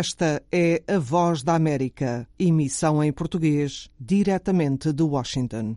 Esta é a Voz da América, emissão em português, diretamente de Washington.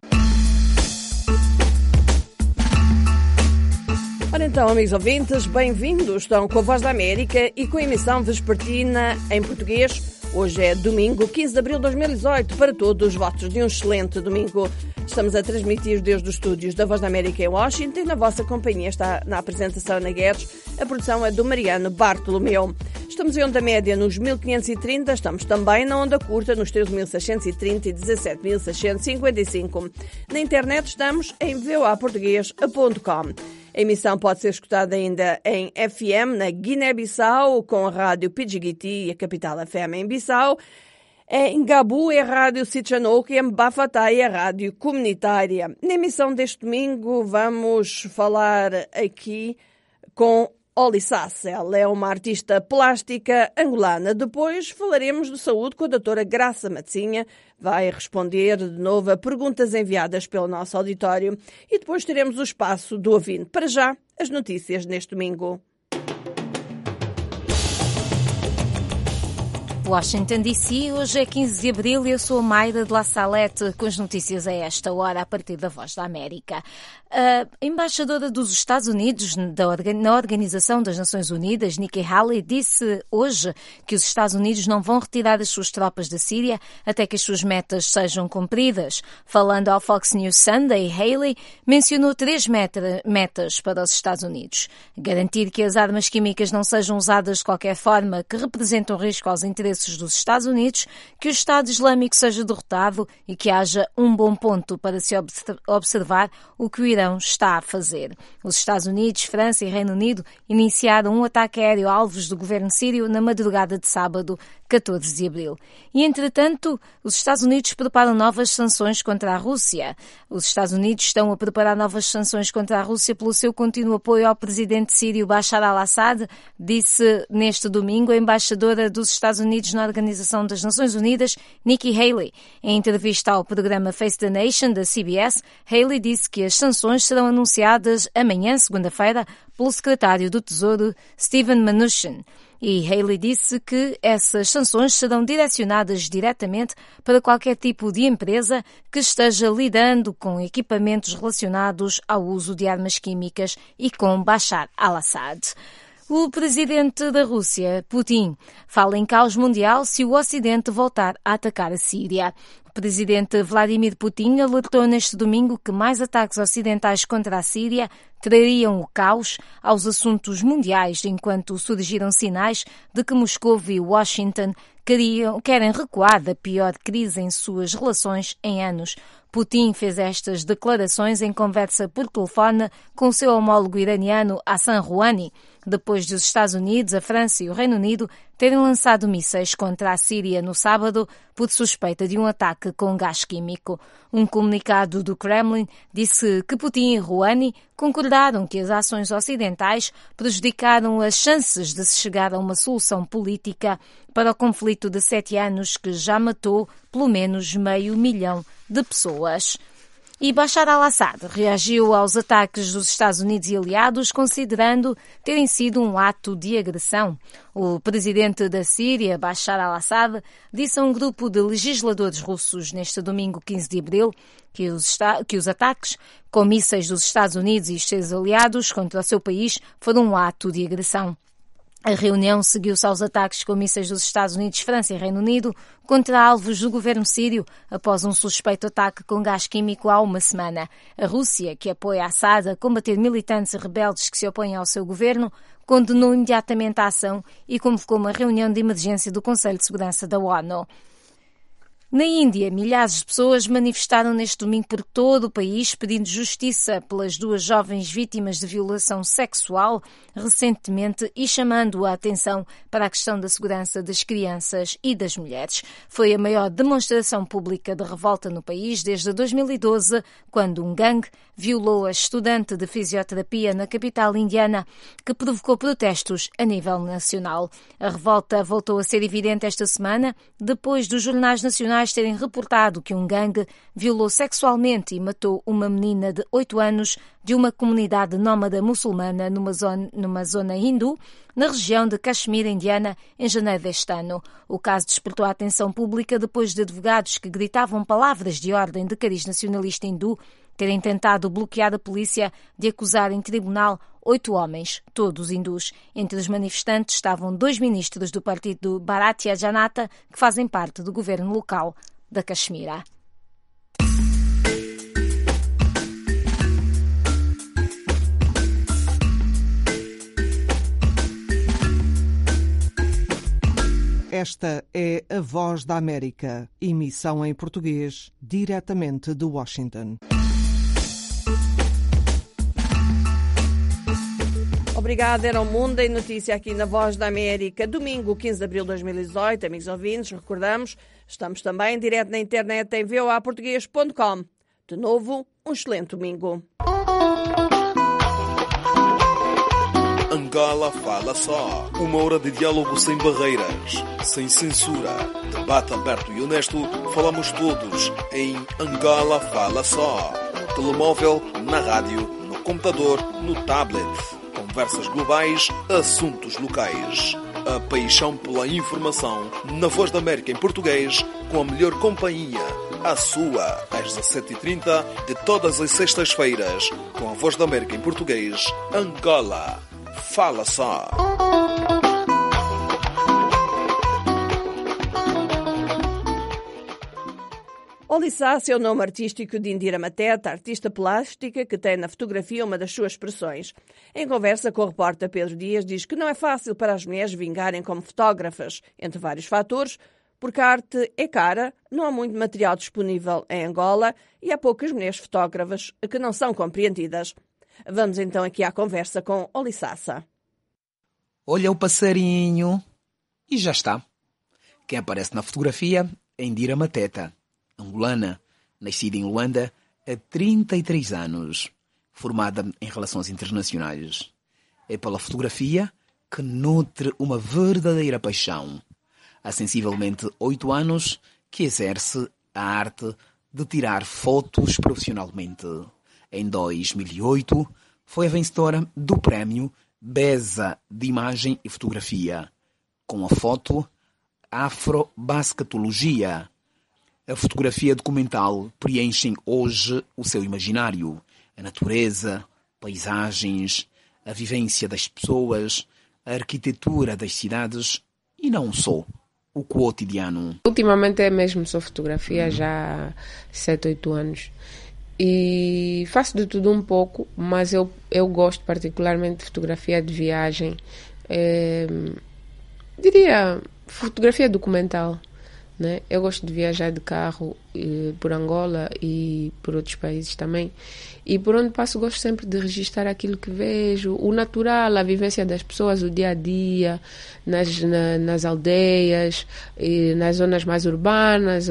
Ora então, amigos ouvintes, bem-vindos. Estão com a Voz da América e com a emissão vespertina em português. Hoje é domingo, 15 de abril de 2018. Para todos, votos de um excelente domingo. Estamos a transmitir desde os estúdios da Voz da América em Washington. Na vossa companhia está na apresentação Ana Guedes. A produção é do Mariano Bartolomeu. Estamos em onda média nos 1530, estamos também na onda curta nos 13.630 e 17.655. Na internet estamos em voaportugues.com. A emissão pode ser escutada ainda em FM na Guiné-Bissau, com a rádio Pidjigiti e a Capital FM em Bissau. Em Gabu é a rádio Sichanouki e em Bafatá é a rádio comunitária. Na emissão deste domingo vamos falar aqui com Oli Sass. Ela é uma artista plástica angolana. Depois falaremos de saúde com a doutora Graça Matzinha. Vai responder de novo a perguntas enviadas pelo nosso auditório. E depois teremos o espaço do ouvinte. Para já, as notícias neste domingo. Washington DC, hoje é 15 de abril e eu sou a Mayra de La Salette com as notícias a esta hora a partir da Voz da América. A embaixadora dos Estados Unidos na Organização das Nações Unidas, Nikki Haley, disse hoje que os Estados Unidos não vão retirar as suas tropas da Síria até que as suas metas sejam cumpridas. Falando ao Fox News Sunday, Haley mencionou 3 metas para os Estados Unidos. Garantir que as armas químicas não sejam usadas de qualquer forma que representam risco aos interesses dos Estados Unidos, que o Estado Islâmico seja derrotado e que haja um bom ponto para se observar o que o Irão está a fazer. Os Estados Unidos, França e Reino Unido iniciaram um ataque aéreo a alvos do governo sírio na madrugada de sábado, 14 de abril. E, entretanto, os Estados Unidos preparam novas sanções contra a Rússia. Os Estados Unidos estão a preparar novas sanções contra a Rússia pelo seu contínuo apoio ao presidente sírio Bashar al-Assad, disse neste domingo a embaixadora dos Estados Unidos na Organização das Nações Unidas, Nikki Haley. Em entrevista ao programa Face the Nation, da CBS, Haley disse que as sanções serão anunciadas amanhã, segunda-feira, pelo secretário do Tesouro, Steven Mnuchin. E Haley disse que essas sanções serão direcionadas diretamente para qualquer tipo de empresa que esteja lidando com equipamentos relacionados ao uso de armas químicas e com Bashar al-Assad. O presidente da Rússia, Putin, fala em caos mundial se o Ocidente voltar a atacar a Síria. O presidente Vladimir Putin alertou neste domingo que mais ataques ocidentais contra a Síria trariam o caos aos assuntos mundiais, enquanto surgiram sinais de que Moscou e Washington querem recuar da pior crise em suas relações em anos. Putin fez estas declarações em conversa por telefone com o seu homólogo iraniano Hassan Rouhani, depois dos Estados Unidos, a França e o Reino Unido terem lançado mísseis contra a Síria no sábado por suspeita de um ataque com gás químico. Um comunicado do Kremlin disse que Putin e Rouhani concordaram que as ações ocidentais prejudicaram as chances de se chegar a uma solução política para o conflito de 7 anos que já matou pelo menos 500 mil de pessoas. E Bashar al-Assad reagiu aos ataques dos Estados Unidos e aliados, considerando terem sido um ato de agressão. O presidente da Síria, Bashar al-Assad, disse a um grupo de legisladores russos neste domingo 15 de abril que os ataques com mísseis dos Estados Unidos e os seus aliados contra o seu país foram um ato de agressão. A reunião seguiu-se aos ataques com mísseis dos Estados Unidos, França e Reino Unido contra alvos do governo sírio após um suspeito ataque com gás químico há uma semana. A Rússia, que apoia Assad a combater militantes e rebeldes que se opõem ao seu governo, condenou imediatamente a ação e convocou uma reunião de emergência do Conselho de Segurança da ONU. Na Índia, milhares de pessoas manifestaram neste domingo por todo o país pedindo justiça pelas 2 jovens vítimas de violação sexual recentemente e chamando a atenção para a questão da segurança das crianças e das mulheres. Foi a maior demonstração pública de revolta no país desde 2012, quando um gangue violou a estudante de fisioterapia na capital indiana, que provocou protestos a nível nacional. A revolta voltou a ser evidente esta semana, depois dos jornais nacionais policiais terem reportado que um gangue violou sexualmente e matou uma menina de 8 anos de uma comunidade nómada muçulmana numa zona hindu, na região de Caxemira, Indiana, em janeiro deste ano. O caso despertou a atenção pública depois de advogados que gritavam palavras de ordem de cariz nacionalista hindu terem tentado bloquear a polícia de acusar em tribunal 8 homens, todos hindus. Entre os manifestantes estavam 2 ministros do partido Bharatiya Janata, que fazem parte do governo local da Caxemira. Esta é a Voz da América, emissão em português, diretamente de Washington. Obrigada, era o Mundo em Notícia aqui na Voz da América. Domingo, 15 de abril de 2018, amigos ouvintes, recordamos, estamos também direto na internet em voaportugues.com. De novo, um excelente domingo. Angola Fala Só. 1 hora de diálogo sem barreiras, sem censura. Debate aberto e honesto. Falamos todos em Angola Fala Só. No telemóvel, na rádio, no computador, no tablet. Conversas globais, assuntos locais. A paixão pela informação na Voz da América em português, com a melhor companhia. A sua, às 17h30 de todas as sextas-feiras, com a Voz da América em português, Angola Fala Só. Olissácia é o nome artístico de Indira Mateta, artista plástica que tem na fotografia uma das suas expressões. Em conversa com o repórter Pedro Dias, diz que não é fácil para as mulheres vingarem como fotógrafas, entre vários fatores, porque a arte é cara, não há muito material disponível em Angola e há poucas mulheres fotógrafas que não são compreendidas. Vamos então aqui à conversa com Olissácia. Olha o passarinho e já está. Quem aparece na fotografia é Indira Mateta, angolana, nascida em Luanda há 33 anos, formada em Relações Internacionais. É pela fotografia que nutre uma verdadeira paixão. Há sensivelmente 8 anos que exerce a arte de tirar fotos profissionalmente. Em 2008, foi a vencedora do prémio Beza de Imagem e Fotografia, com a foto Afrobasquetologia. A fotografia documental preenche hoje o seu imaginário. A natureza, paisagens, a vivência das pessoas, a arquitetura das cidades e não só, o cotidiano. Ultimamente é mesmo só fotografia, já há 7, 8 anos. E faço de tudo um pouco, mas eu gosto particularmente de fotografia de viagem. Diria fotografia documental, né? Eu gosto de viajar de carro por Angola e por outros países também. E por onde passo gosto sempre de registrar aquilo que vejo, o natural, a vivência das pessoas, o dia a dia, nas aldeias, e nas zonas mais urbanas,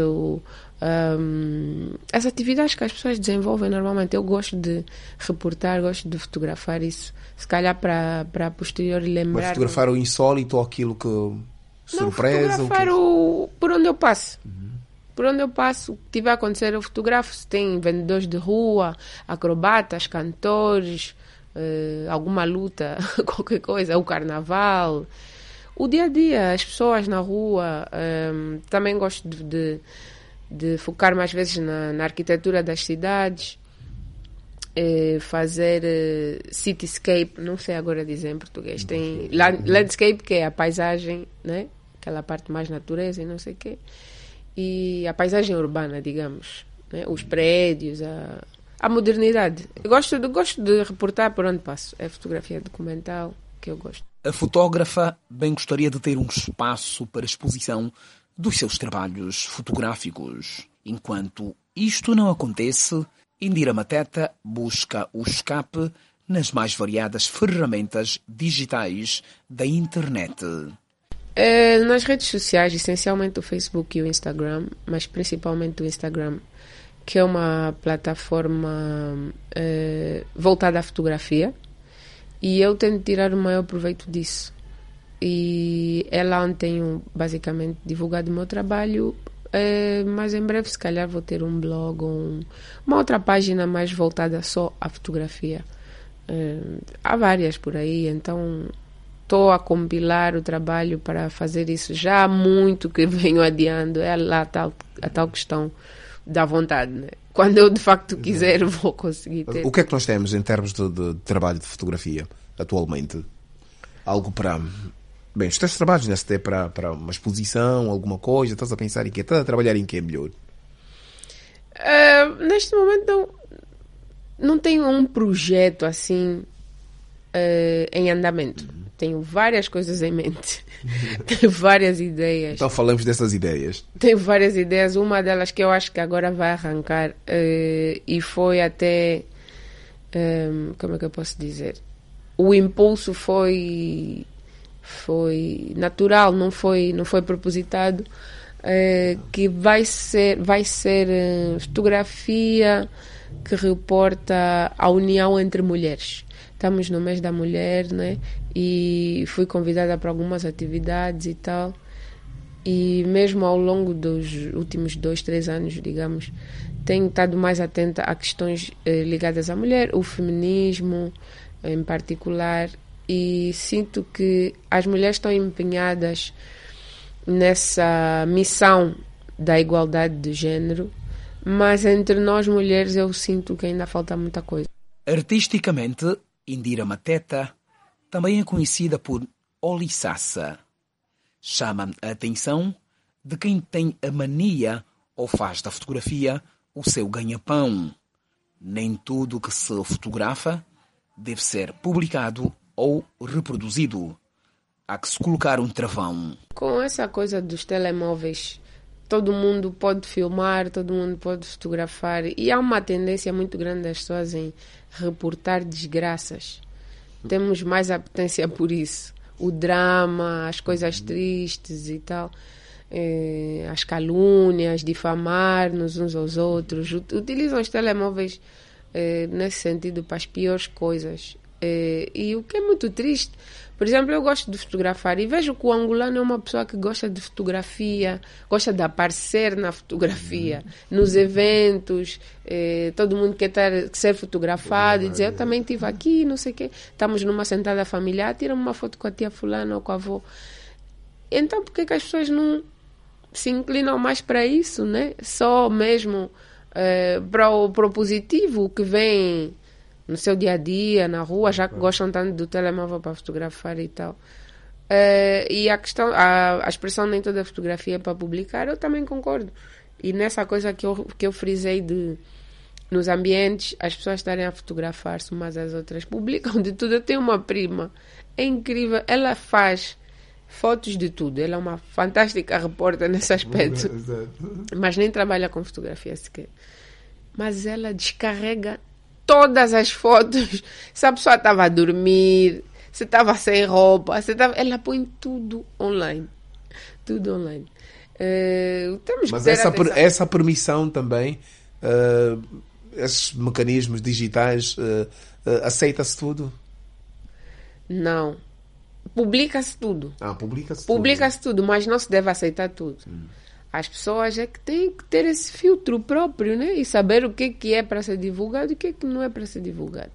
as atividades que as pessoas desenvolvem normalmente. Eu gosto de reportar, gosto de fotografar isso, se calhar para posterior lembrar. Mas fotografar o insólito ou aquilo que surpresa? Não, fotografar por onde eu passo. Por onde eu passo, o que tiver a acontecer eu fotografo. Se tem vendedores de rua, acrobatas, cantores, alguma luta, qualquer coisa, o carnaval, o dia a dia, as pessoas na rua. Também gosto de focar mais vezes na arquitetura das cidades, fazer cityscape, não sei agora dizer em português, tem landscape, que é a paisagem, né? Aquela parte mais natureza e não sei o quê, e a paisagem urbana, digamos, né? Os prédios, a modernidade. Eu gosto de reportar por onde passo, é fotografia documental que eu gosto. A fotógrafa bem gostaria de ter um espaço para exposição dos seus trabalhos fotográficos. Enquanto isto não acontece, Indira Mateta busca o escape nas mais variadas ferramentas digitais da internet. Nas redes sociais, essencialmente o Facebook e o Instagram, mas principalmente o Instagram, que é uma plataforma voltada à fotografia, e eu tento tirar o maior proveito disso. E é lá onde tenho basicamente divulgado o meu trabalho mas em breve se calhar vou ter um blog ou uma outra página mais voltada só à fotografia. Há várias por aí, então estou a compilar o trabalho para fazer isso. Já há muito que venho adiando, é lá a tal questão da vontade, né? Quando eu de facto quiser, vou conseguir ter. O que é que nós temos em termos de trabalho de fotografia atualmente? Algo para... Bem, os teus trabalhos, né? Se tem para uma exposição, alguma coisa, estás a pensar em quê? Estás a trabalhar em quê melhor? Neste momento não tenho um projeto assim em andamento. Tenho várias coisas em mente. Tenho várias ideias. Então falamos dessas ideias. Tenho várias ideias. Uma delas que eu acho que agora vai arrancar e foi até... como é que eu posso dizer? O impulso foi natural, não foi propositado, que vai ser fotografia que reporta a união entre mulheres. Estamos no mês da mulher, né? E fui convidada para algumas atividades e tal, e mesmo ao longo dos últimos 2-3 anos, digamos, tenho estado mais atenta a questões ligadas à mulher, o feminismo em particular, e sinto que as mulheres estão empenhadas nessa missão da igualdade de género, mas entre nós mulheres eu sinto que ainda falta muita coisa. Artisticamente, Indira Mateta também é conhecida por Olissassa. Chama a atenção de quem tem a mania ou faz da fotografia o seu ganha-pão. Nem tudo que se fotografa deve ser publicado ou reproduzido. Há que se colocar um travão. Com essa coisa dos telemóveis, todo mundo pode filmar, todo mundo pode fotografar, e há uma tendência muito grande das pessoas em reportar desgraças. Temos mais apetência por isso. O drama, as coisas tristes e tal, as calúnias, difamar-nos uns aos outros. Utilizam os telemóveis nesse sentido para as piores coisas. E o que é muito triste, por exemplo, eu gosto de fotografar e vejo que o angolano é uma pessoa que gosta de fotografia, gosta de aparecer na fotografia, nos eventos, todo mundo quer ser fotografado e dizer, eu também estive aqui, não sei o quê. Estamos numa sentada familiar, tira-me uma foto com a tia fulana ou com a avó. Então por que as pessoas não se inclinam mais para isso, né? Só mesmo para o positivo que vem no seu dia a dia, na rua, já que gostam tanto do telemóvel para fotografar e tal. E a questão, a expressão nem toda fotografia é para publicar, eu também concordo. E nessa coisa que eu frisei de nos ambientes as pessoas estarem a fotografar-se umas às outras, publicam de tudo. Eu tenho uma prima, é incrível, ela faz fotos de tudo, ela é uma fantástica repórter nesse aspecto, mas nem trabalha com fotografia sequer. Mas ela descarrega todas as fotos. Se a pessoa estava a dormir, se estava sem roupa, ela põe tudo online. Tudo online. Temos mas que ter essa permissão também, esses mecanismos digitais, aceita-se tudo? Não. Publica-se tudo. Publica-se tudo, mas não se deve aceitar tudo. As pessoas é que têm que ter esse filtro próprio, né? E saber o que é para ser divulgado e o que não é para ser divulgado.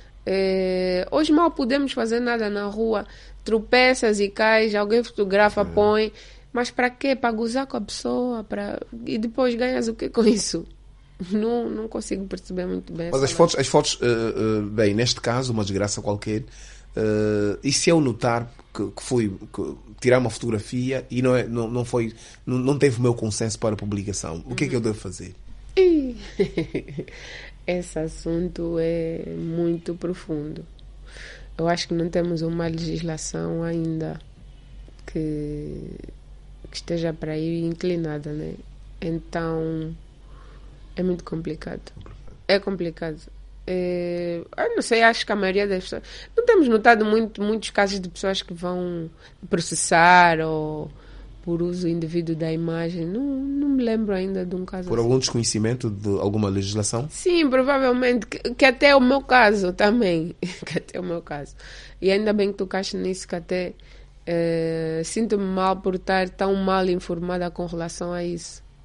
Hoje mal podemos fazer nada na rua. Tropeças e cais, alguém fotografa, põe. Mas para quê? Para gozar com a pessoa? E depois ganhas o que com isso? Não consigo perceber muito bem. Mas as fotos, bem, neste caso, uma desgraça qualquer, e se eu notar que tirar uma fotografia e não teve o meu consenso para a publicação, o que é que eu devo fazer? Esse assunto é muito profundo. Eu acho que não temos uma legislação ainda que esteja para aí inclinada, né? Então é muito complicado. É complicado. Eu não sei, acho que a maioria das pessoas... Não temos notado muitos casos de pessoas que vão processar ou por uso indevido da imagem. Não me lembro ainda de um caso por assim. Algum desconhecimento de alguma legislação? Sim, provavelmente. Que até é o meu caso também. Que até é o meu caso. E ainda bem que tocaste nisso, que até sinto-me mal por estar tão mal informada com relação a isso.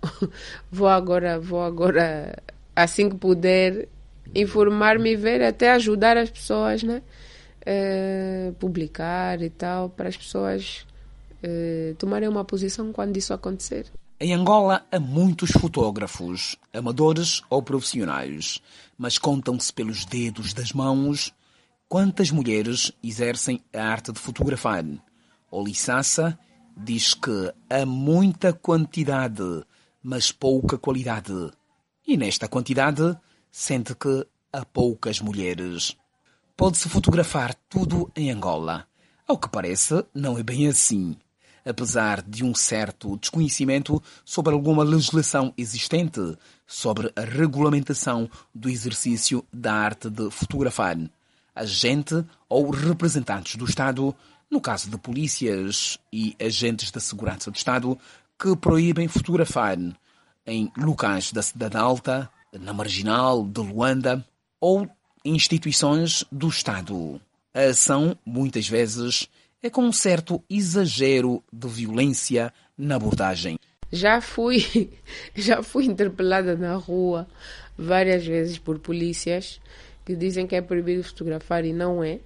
vou agora, assim que puder, informar-me e ver, até ajudar as pessoas, né? Publicar e tal, para as pessoas tomarem uma posição quando isso acontecer. Em Angola há muitos fotógrafos, amadores ou profissionais, mas contam-se pelos dedos das mãos quantas mulheres exercem a arte de fotografar. Olissassa diz que há muita quantidade, mas pouca qualidade. E nesta quantidade sente que há poucas mulheres. Pode-se fotografar tudo em Angola. Ao que parece, não é bem assim. Apesar de um certo desconhecimento sobre alguma legislação existente sobre a regulamentação do exercício da arte de fotografar, agente ou representantes do Estado, no caso de polícias e agentes da segurança do Estado, que proíbem fotografar em locais da Cidade Alta, na Marginal, de Luanda ou instituições do Estado. A ação, muitas vezes, é com um certo exagero de violência na abordagem. Já fui interpelada na rua várias vezes por polícias que dizem que é proibido fotografar e não é.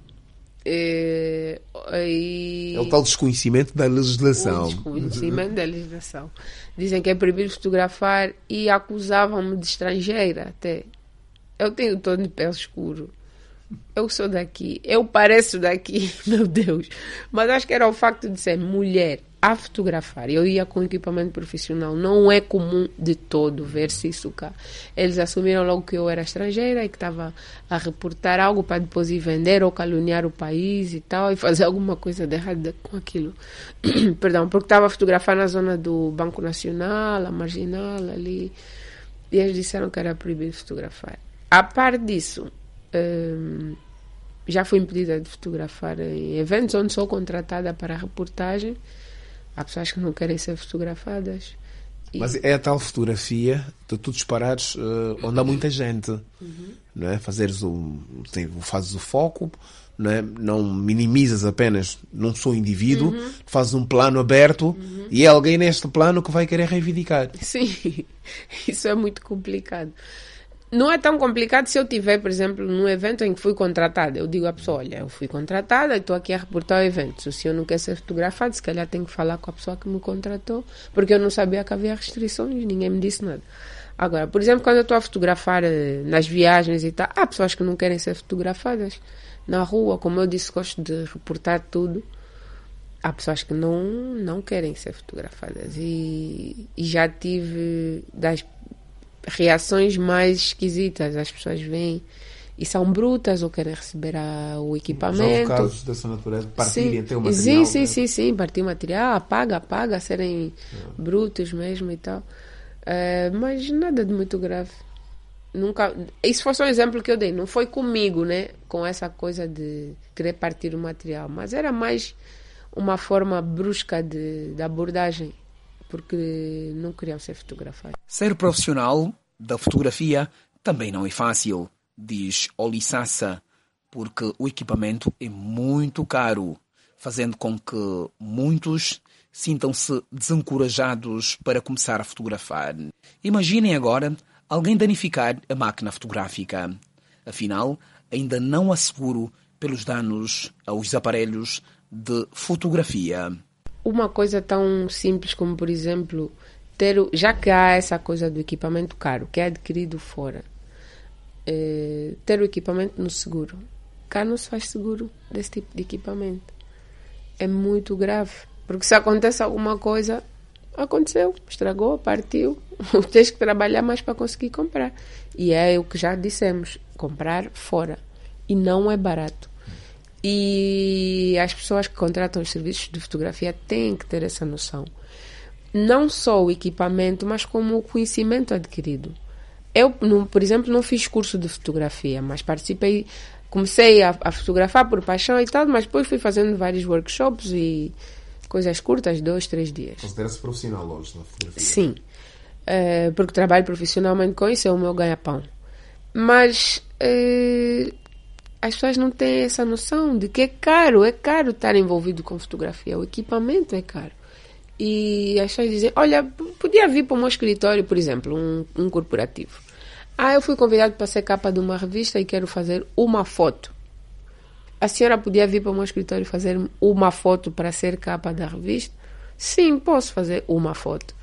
É o tal desconhecimento da legislação. O desconhecimento da legislação. Dizem que é proibido fotografar e acusavam-me de estrangeira até. Eu tenho tom de pele escuro. Eu sou daqui. Eu pareço daqui. Meu Deus. Mas acho que era o facto de ser mulher a fotografar. Eu ia com equipamento profissional. Não é comum de todo ver-se isso cá. Eles assumiram logo que eu era estrangeira e que estava a reportar algo para depois ir vender ou caluniar o país e tal, e fazer alguma coisa de errado com aquilo. Perdão, porque estava a fotografar na zona do Banco Nacional, a Marginal, ali. E eles disseram que era proibido fotografar. A par disso, já fui impedida de fotografar em eventos onde sou contratada para a reportagem. Há pessoas que não querem ser fotografadas. Mas é a tal fotografia de tu disparares onde há muita gente. Não é? Fazes o foco, não é? Não minimizas apenas num só indivíduo, fazes um plano aberto e é alguém neste plano que vai querer reivindicar. Sim, isso é muito complicado. Não é tão complicado se eu tiver, por exemplo, num evento em que fui contratada. Eu digo à pessoa, olha, eu fui contratada e estou aqui a reportar o evento. Se o senhor não quer ser fotografado, se calhar tenho que falar com a pessoa que me contratou, porque eu não sabia que havia restrições, ninguém me disse nada. Agora, por exemplo, quando eu estou a fotografar nas viagens e tal, há pessoas que não querem ser fotografadas na rua. Como eu disse, gosto de reportar tudo. Há pessoas que não querem ser fotografadas. E já tive das reações mais esquisitas. As pessoas vêm e são brutas ou querem receber o equipamento. Já houve casos dessa natureza, partirem até o material. Sim, partir o material, apaga, serem brutos mesmo e tal. Mas nada de muito grave. Nunca. Isso foi só um exemplo que eu dei. Não foi comigo, né? Com essa coisa de querer partir o material. Mas era mais uma forma brusca de abordagem. Porque não queriam ser fotografados. Ser profissional da fotografia também não é fácil, diz Olissassa, porque o equipamento é muito caro, fazendo com que muitos sintam-se desencorajados para começar a fotografar. Imaginem agora alguém danificar a máquina fotográfica. Afinal, ainda não há seguro pelos danos aos aparelhos de fotografia. Uma coisa tão simples como, por exemplo, já que há essa coisa do equipamento caro, que é adquirido fora, ter o equipamento no seguro. Cá não se faz seguro desse tipo de equipamento. É muito grave, porque se acontece alguma coisa, aconteceu, estragou, partiu, tens que trabalhar mais para conseguir comprar. E é o que já dissemos, comprar fora. E não é barato. E as pessoas que contratam os serviços de fotografia têm que ter essa noção. Não só o equipamento, mas como o conhecimento adquirido. Eu, por exemplo, não fiz curso de fotografia, mas participei, comecei a fotografar por paixão e tal, mas depois fui fazendo vários workshops e coisas curtas, 2-3 dias. Considera-se profissional hoje na fotografia? Sim, porque trabalho profissionalmente com isso, é o meu ganha-pão. Mas as pessoas não têm essa noção de que é caro estar envolvido com fotografia. O equipamento é caro. E as pessoas dizem, olha, podia vir para o meu escritório, por exemplo, um corporativo. Eu fui convidado para ser capa de uma revista e quero fazer uma foto. A senhora podia vir para o meu escritório e fazer uma foto para ser capa da revista? Sim, posso fazer uma foto.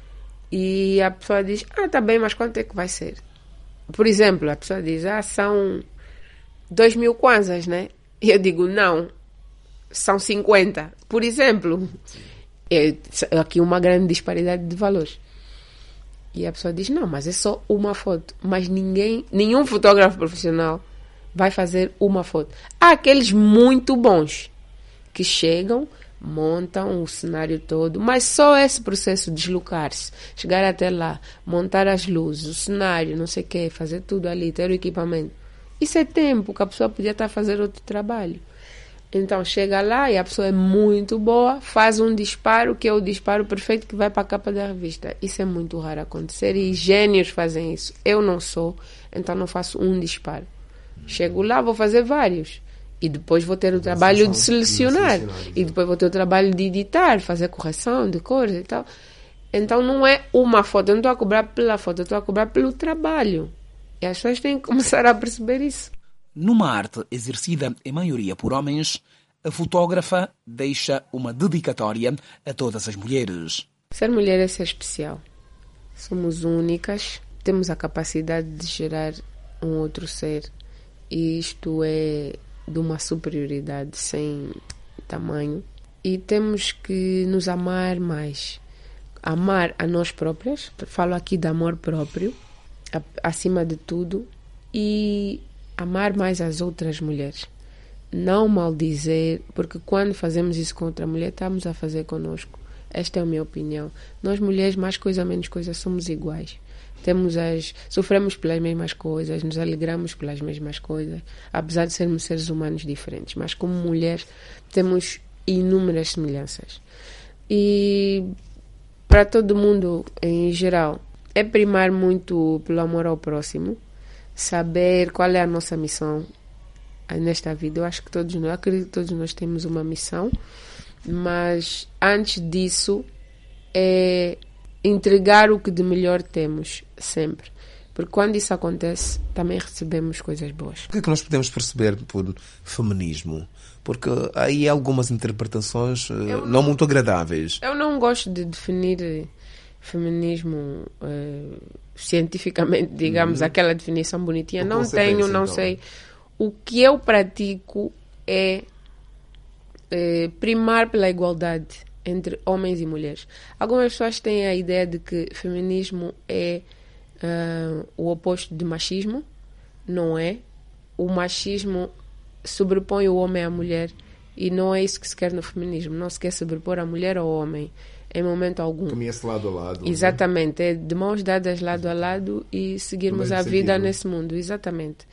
E a pessoa diz, tá bem, mas quanto é que vai ser? Por exemplo, a pessoa diz, são 2.000 kwanzas, né? E eu digo, não, são 50. Por exemplo, aqui uma grande disparidade de valores. E a pessoa diz, não, mas é só uma foto. Mas nenhum fotógrafo profissional vai fazer uma foto. Há aqueles muito bons que chegam, montam o cenário todo, mas só esse processo, deslocar-se, chegar até lá, montar as luzes, o cenário, não sei o quê, fazer tudo ali, ter o equipamento. Isso é tempo que a pessoa podia estar a fazer outro trabalho. Então chega lá e a pessoa é muito boa, faz um disparo, que é o disparo perfeito que vai para a capa da revista. Isso é muito raro acontecer e gênios fazem isso. Eu não sou, então não faço um disparo. Chego lá, vou fazer vários. E depois vou ter o trabalho de selecionar. E depois vou ter o trabalho de editar, fazer correção de cores e tal. Então não é uma foto. Eu não estou a cobrar pela foto, eu estou a cobrar pelo trabalho. E as pessoas têm que começar a perceber isso. Numa arte exercida em maioria por homens, a fotógrafa deixa uma dedicatória a todas as mulheres. Ser mulher é ser especial. Somos únicas, temos a capacidade de gerar um outro ser. E isto é de uma superioridade sem tamanho. E temos que nos amar mais. Amar a nós próprias. Falo aqui de amor próprio, acima de tudo. E amar mais as outras mulheres. Não maldizer, porque quando fazemos isso com outra mulher, estamos a fazer connosco. Esta é a minha opinião. Nós mulheres, mais coisa, menos coisa, somos iguais. Sofremos pelas mesmas coisas, nos alegramos pelas mesmas coisas, apesar de sermos seres humanos diferentes, mas como mulheres temos inúmeras semelhanças. E para todo mundo em geral é primar muito pelo amor ao próximo, saber qual é a nossa missão nesta vida. Eu acho que acredito que todos nós temos uma missão, mas antes disso é entregar o que de melhor temos, sempre. Porque quando isso acontece, também recebemos coisas boas. O que é que nós podemos perceber por feminismo? Porque há aí algumas interpretações não muito agradáveis. Eu não gosto de definir feminismo cientificamente, digamos, aquela definição bonitinha. Não tenho, não sei. O que eu pratico é primar pela igualdade entre homens e mulheres. Algumas pessoas têm a ideia de que feminismo é o oposto de machismo. Não é. O machismo sobrepõe o homem à mulher e não é isso que se quer no feminismo. Não se quer sobrepor a mulher ao homem em momento algum. Caminha-se lado a lado. Exatamente. É de mãos dadas lado a lado e seguirmos a vida nesse mundo. Exatamente.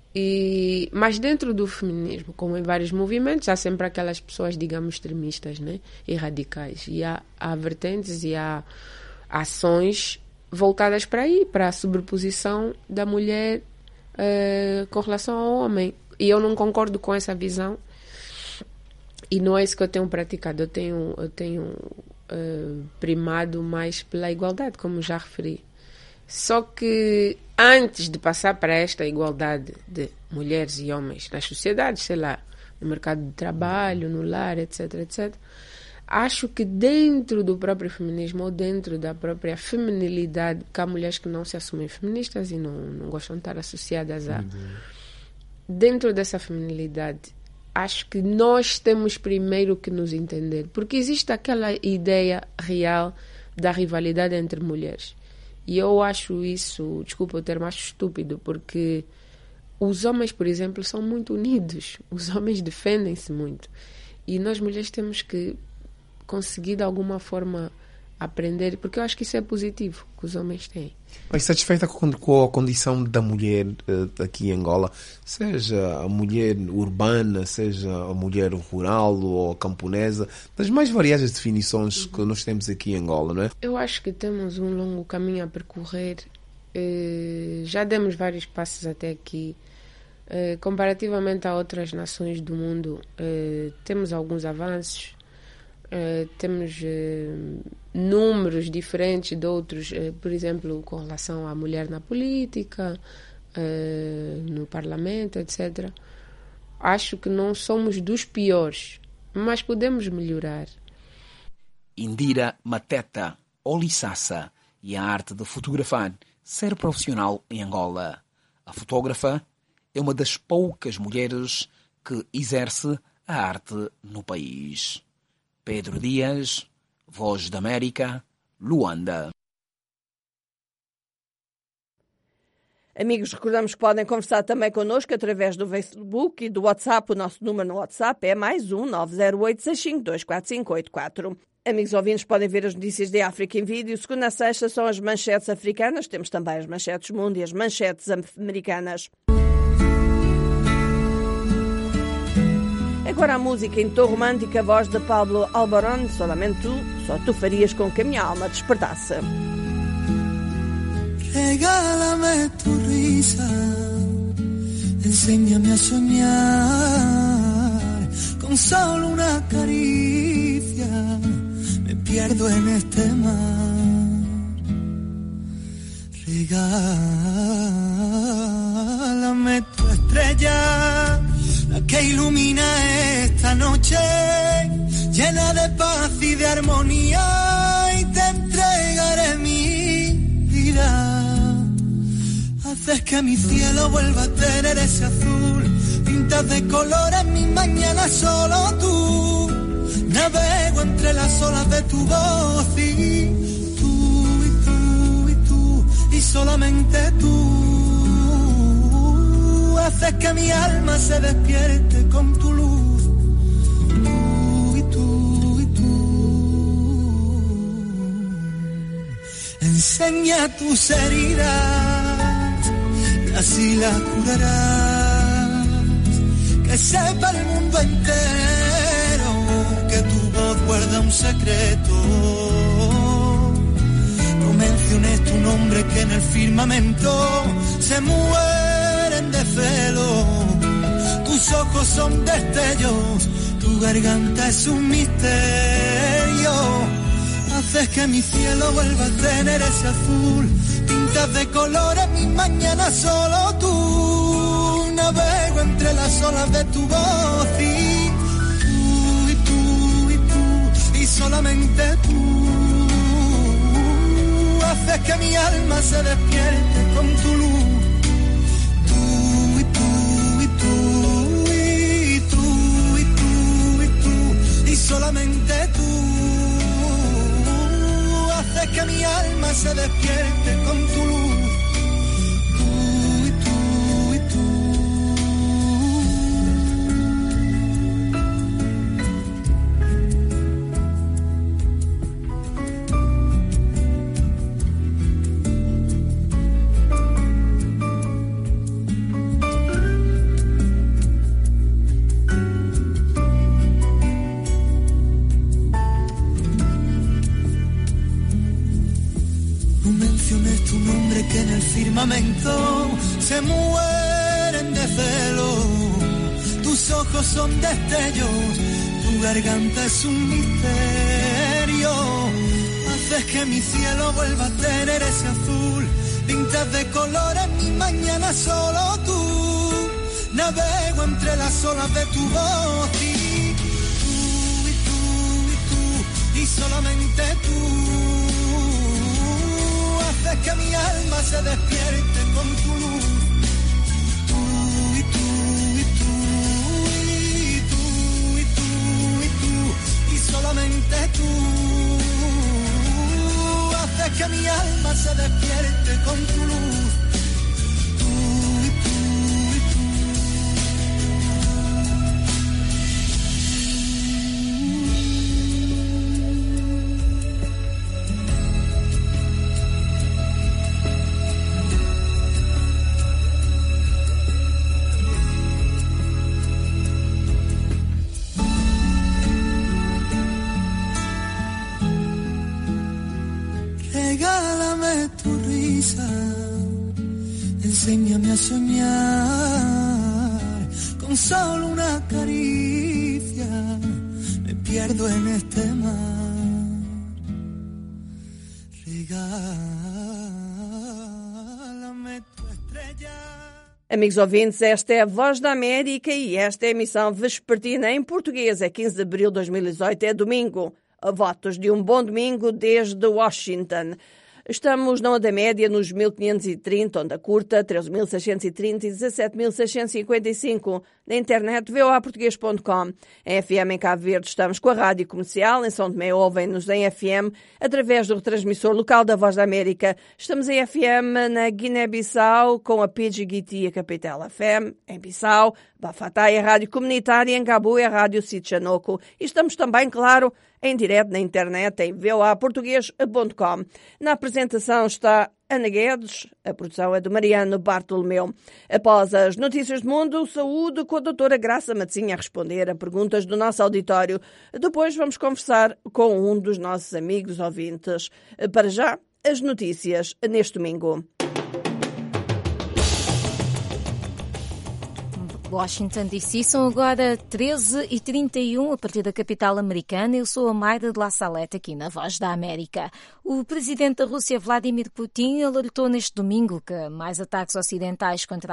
Mas dentro do feminismo, como em vários movimentos, há sempre aquelas pessoas, digamos, extremistas, né? E radicais. E há vertentes e há ações voltadas para aí, para a sobreposição da mulher com relação ao homem. E eu não concordo com essa visão. E não é isso que eu tenho praticado. Eu tenho primado mais pela igualdade, como já referi. Só que antes de passar para esta igualdade de mulheres e homens nas sociedades, sei lá, no mercado de trabalho, no lar, etc, etc, acho que dentro do próprio feminismo ou dentro da própria feminilidade, porque há mulheres que não se assumem feministas e não gostam de estar associadas a... Dentro dessa feminilidade, acho que nós temos primeiro que nos entender, porque existe aquela ideia real da rivalidade entre mulheres. E eu acho isso, desculpa o termo, acho estúpido, porque os homens, por exemplo, são muito unidos. Os homens defendem-se muito. E nós mulheres temos que conseguir, de alguma forma, aprender, porque eu acho que isso é positivo, que os homens têm. Mas satisfeita com a condição da mulher aqui em Angola, seja a mulher urbana, seja a mulher rural ou camponesa, das mais variadas definições que nós temos aqui em Angola, não é? Eu acho que temos um longo caminho a percorrer. Já demos vários passos até aqui. Comparativamente a outras nações do mundo, temos alguns avanços. Temos números diferentes de outros, por exemplo, com relação à mulher na política, no parlamento, etc. Acho que não somos dos piores, mas podemos melhorar. Indira Mateta Olissassa e a arte de fotografar ser profissional em Angola. A fotógrafa é uma das poucas mulheres que exerce a arte no país. Pedro Dias, Voz da América, Luanda. Amigos, recordamos que podem conversar também connosco através do Facebook e do WhatsApp. O nosso número no WhatsApp é +1 908 652 4584. Amigos ouvintes, podem ver as notícias de África em vídeo. Segunda a sexta são as manchetes africanas. Temos também as manchetes mundo e as manchetes americanas. Agora a música em tom romântica, a voz de Pablo Alborán, Solamente tú, só tu farias com que a minha alma despertasse. Regálame tu risa, enséñame a soñar, con solo una caricia me pierdo en este mar. Regálame tu estrella, la que ilumina esta noche, llena de paz y de armonía, y te entregaré mi vida. Haces que mi cielo vuelva a tener ese azul, pintas de colores mis mañanas solo tú. Navego entre las olas de tu voz y tú, y tú, y tú, y solamente tú. Haces que mi alma se despierte con tu luz. Tú y tú y tú. Enseña tus heridas y así las curarás. Que sepa el mundo entero que tu voz guarda un secreto. No menciones tu nombre que en el firmamento se mueren de celo. Tus ojos son destellos, tu garganta es un misterio. Haces que mi cielo vuelva a tener ese azul, pintas de colores mis mañanas solo tú. Navego entre las olas de tu voz y tú, y tú, y tú, y solamente tú. Haces que mi alma se despierte con tu luz. Tú y tú, y tú, y tú, y tú, y tú, y solamente tú. Haces que mi alma se despierte con tu luz. Tú y tú, y tú. Tu nombre que en el firmamento se mueren de celo. Tus ojos son destellos, tu garganta es un misterio. Haces que mi cielo vuelva a tener ese azul, pintas de colores mis mañanas solo tú. Navego entre las olas de tu voz y tú, y tú, y tú, y solamente tú. Haces que mi alma se despierte con tu luz. Tú y tú, y tú, y tú, y tú, y tú, y solamente tú. Haces que mi alma se despierte con tu luz. Tú y tú, y tú. Regálame tu risa, enséñame a soñar, con solo una caricia me pierdo en este mar. Regálame tu estrella. Amigos ouvintes, esta é a Voz da América e esta é a emissão vespertina em português. É 15 de abril de 2018, é domingo. Votos de um bom domingo desde Washington. Estamos na onda média nos 1530, onda curta 13.630 e 17.655. Na internet voaportugues.com. Em FM em Cabo Verde estamos com a Rádio Comercial. Em São Tomé ouvem-nos em FM através do retransmissor local da Voz da América. Estamos em FM na Guiné-Bissau com a PGGT e a Capital FM. Em Bissau, Bafatá é a Rádio Comunitária. Em Cabo é a Rádio Sitchanoco. E estamos também, claro, em direto na internet em voaportugues.com. Na apresentação está Ana Guedes, a produção é do Mariano Bartolomeu. Após as notícias do mundo, saúde com a doutora Graça Matosinha a responder a perguntas do nosso auditório. Depois vamos conversar com um dos nossos amigos ouvintes. Para já, as notícias neste domingo. Washington DC, são agora 13h31 a partir da capital americana. Eu sou a Mayra de La Salette aqui na Voz da América. O presidente da Rússia, Vladimir Putin, alertou neste domingo que mais ataques ocidentais contra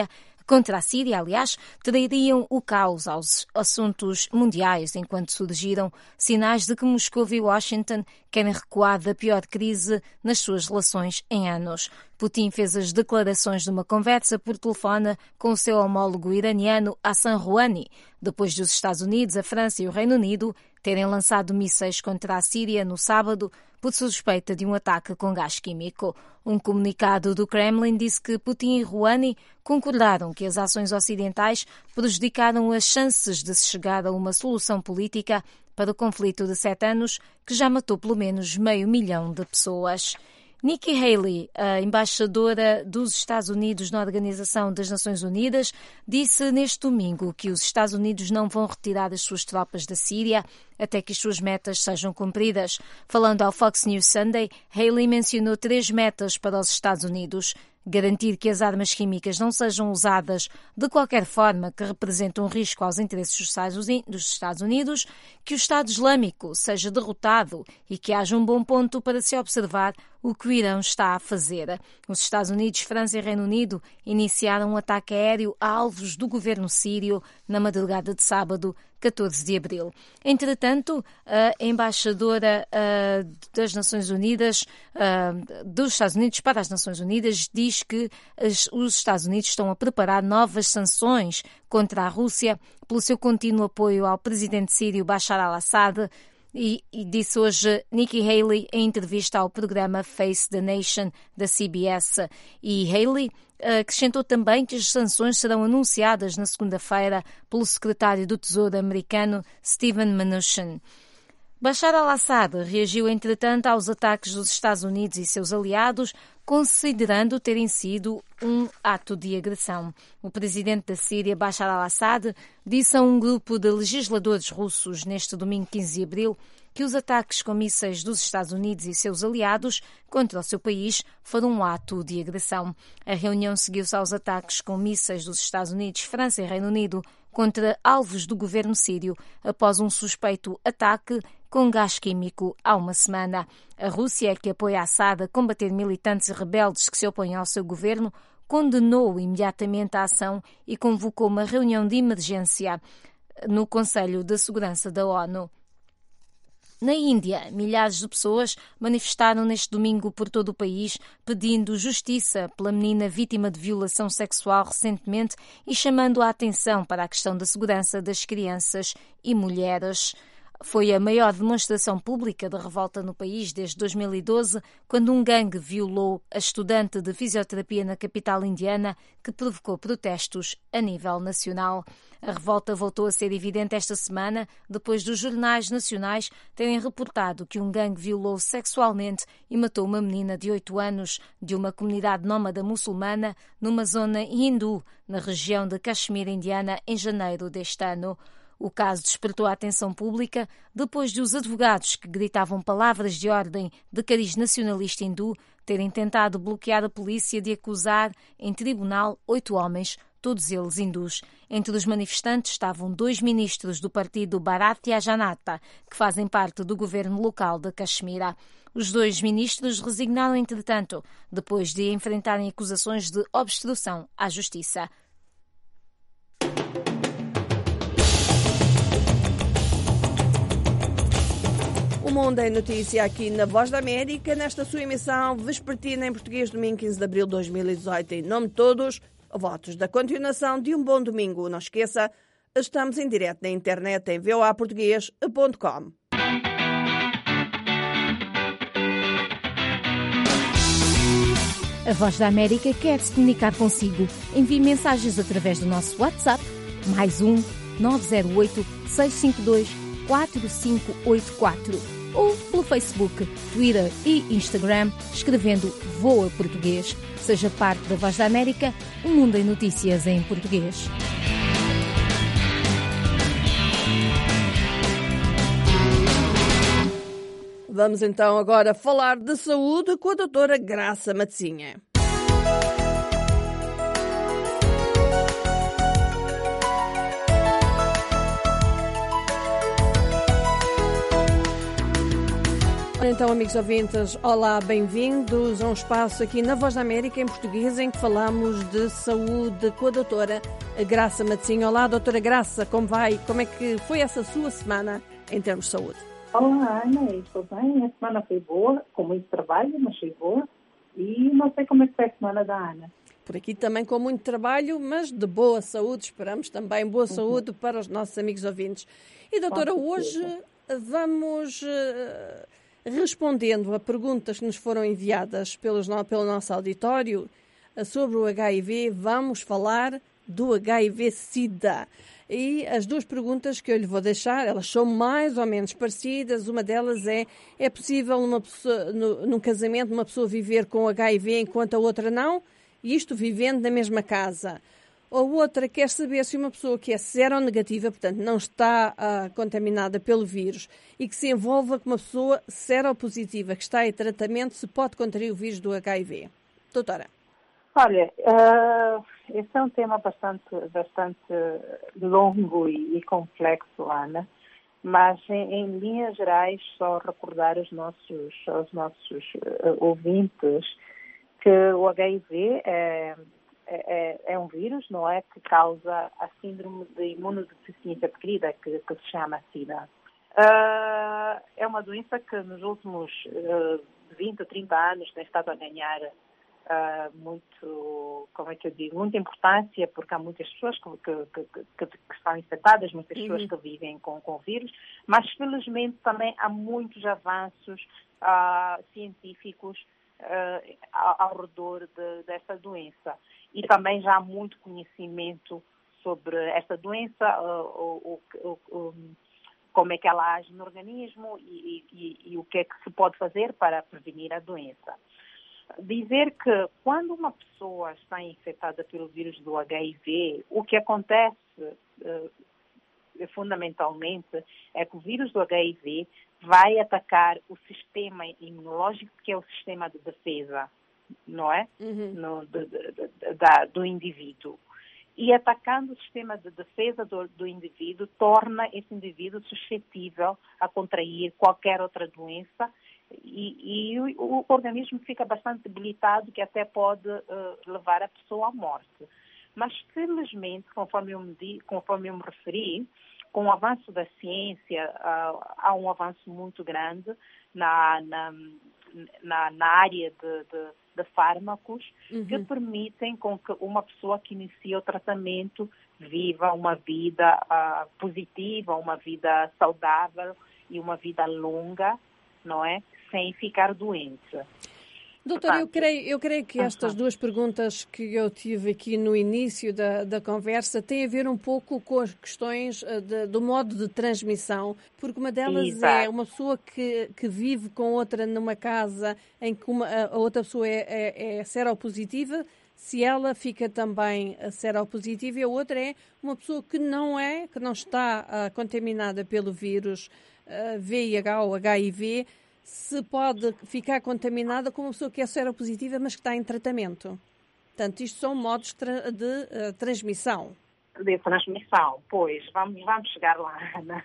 a Síria, aliás, trariam o caos aos assuntos mundiais, enquanto surgiram sinais de que Moscou e Washington querem recuar da pior crise nas suas relações em anos. Putin fez as declarações de uma conversa por telefone com o seu homólogo iraniano Hassan Rouhani, depois dos Estados Unidos, a França e o Reino Unido terem lançado mísseis contra a Síria no sábado por suspeita de um ataque com gás químico. Um comunicado do Kremlin disse que Putin e Rouhani concordaram que as ações ocidentais prejudicaram as chances de se chegar a uma solução política para o conflito de 7 anos que já matou pelo menos 500 mil de pessoas. Nikki Haley, a embaixadora dos Estados Unidos na Organização das Nações Unidas, disse neste domingo que os Estados Unidos não vão retirar as suas tropas da Síria até que as suas metas sejam cumpridas. Falando ao Fox News Sunday, Haley mencionou 3 metas para os Estados Unidos: garantir que as armas químicas não sejam usadas de qualquer forma que represente um risco aos interesses dos Estados Unidos, que o Estado Islâmico seja derrotado e que haja um bom ponto para se observar o que o Irão está a fazer. Os Estados Unidos, França e Reino Unido iniciaram um ataque aéreo a alvos do governo sírio na madrugada de sábado, 14 de abril. Entretanto, a embaixadora das Nações Unidas, dos Estados Unidos para as Nações Unidas, diz que os Estados Unidos estão a preparar novas sanções contra a Rússia pelo seu contínuo apoio ao presidente sírio Bashar al-Assad. E disse hoje Nikki Haley em entrevista ao programa Face the Nation da CBS. E Haley acrescentou também que as sanções serão anunciadas na segunda-feira pelo secretário do Tesouro americano Steven Mnuchin. Bashar al-Assad reagiu, entretanto, aos ataques dos Estados Unidos e seus aliados, considerando terem sido um ato de agressão. O presidente da Síria, Bashar al-Assad, disse a um grupo de legisladores russos neste domingo 15 de abril que os ataques com mísseis dos Estados Unidos e seus aliados contra o seu país foram um ato de agressão. A reunião seguiu-se aos ataques com mísseis dos Estados Unidos, França e Reino Unido contra alvos do governo sírio após um suspeito ataque com gás químico há uma semana. A Rússia, que apoia Assad a combater militantes e rebeldes que se opõem ao seu governo, condenou imediatamente a ação e convocou uma reunião de emergência no Conselho de Segurança da ONU. Na Índia, milhares de pessoas manifestaram neste domingo por todo o país pedindo justiça pela menina vítima de violação sexual recentemente e chamando a atenção para a questão da segurança das crianças e mulheres. Foi a maior demonstração pública de revolta no país desde 2012, quando um gangue violou a estudante de fisioterapia na capital indiana, que provocou protestos a nível nacional. A revolta voltou a ser evidente esta semana, depois dos jornais nacionais terem reportado que um gangue violou sexualmente e matou uma menina de 8 anos de uma comunidade nómada muçulmana numa zona hindu, na região de Kashmir indiana, em janeiro deste ano. O caso despertou a atenção pública depois de os advogados que gritavam palavras de ordem de cariz nacionalista hindu terem tentado bloquear a polícia de acusar em tribunal 8 homens todos eles hindus. Entre os manifestantes estavam 2 ministros do partido Bharatiya Janata, que fazem parte do governo local de Caxemira. Os 2 ministros resignaram, entretanto, depois de enfrentarem acusações de obstrução à justiça. O Mundo é Notícia aqui na Voz da América, nesta sua emissão vespertina em português, domingo 15 de abril de 2018. Em nome de todos, votos da continuação de um bom domingo. Não esqueça, estamos em direto na internet em voaportugues.com. A Voz da América quer se comunicar consigo. Envie mensagens através do nosso WhatsApp, +1 908 652 4584 ou pelo Facebook, Twitter e Instagram, escrevendo Voa Português. Seja parte da Voz da América, o mundo em notícias em português. Vamos então agora falar de saúde com a doutora Graça Matezinha. Então, amigos ouvintes, olá, bem-vindos a um espaço aqui na Voz da América em português em que falamos de saúde com a doutora Graça Matezinha. Olá, doutora Graça, como vai? Como é que foi essa sua semana em termos de saúde? Olá, Ana, estou bem. A semana foi boa, com muito trabalho, mas foi boa. E não sei como é que foi a semana da Ana. Por aqui também com muito trabalho, mas de boa saúde. Esperamos também boa saúde para os nossos amigos ouvintes. E, doutora, hoje vamos... respondendo a perguntas que nos foram enviadas pelo nosso auditório sobre o HIV, vamos falar do HIV-Sida. E as 2 perguntas que eu lhe vou deixar, elas são mais ou menos parecidas. Uma delas é possível num casamento uma pessoa viver com HIV enquanto a outra não? E isto vivendo na mesma casa. Ou outra quer saber se uma pessoa que é seronegativa, portanto não está contaminada pelo vírus, e que se envolva com uma pessoa seropositiva que está em tratamento, se pode contrair o vírus do HIV. Doutora. Olha, esse é um tema bastante longo e complexo, Ana, mas em linhas gerais só recordar aos nossos ouvintes que o HIV é um vírus, não é, que causa a síndrome de imunodeficiência adquirida, que se chama SIDA. É uma doença que nos últimos 20 ou 30 anos tem estado a ganhar muita importância, porque há muitas pessoas que estão infectadas, muitas pessoas que vivem com o vírus, mas felizmente também há muitos avanços científicos ao redor desta doença. E também já há muito conhecimento sobre esta doença, como é que ela age no organismo e o que é que se pode fazer para prevenir a doença. Dizer que quando uma pessoa está infectada pelo vírus do HIV, o que acontece fundamentalmente é que o vírus do HIV vai atacar o sistema imunológico, que é o sistema de defesa, não é? Do indivíduo. E atacando o sistema de defesa do indivíduo, torna esse indivíduo suscetível a contrair qualquer outra doença e o organismo fica bastante debilitado, que até pode levar a pessoa à morte. Mas, felizmente, conforme eu me referi, com o avanço da ciência, há um avanço muito grande na área de fármacos que permitem com que uma pessoa que inicia o tratamento viva uma vida positiva, uma vida saudável e uma vida longa, não é? Sem ficar doente. Doutora, eu creio que estas 2 perguntas que eu tive aqui no início da conversa têm a ver um pouco com as questões do modo de transmissão, porque uma delas é uma pessoa que vive com outra numa casa em que a outra pessoa é seropositiva, se ela fica também seropositiva, e a outra é uma pessoa que não está contaminada pelo vírus VIH ou HIV, se pode ficar contaminada com uma pessoa que é seropositiva, mas que está em tratamento. Portanto, isto são modos de transmissão. De transmissão, pois, vamos chegar lá, Ana.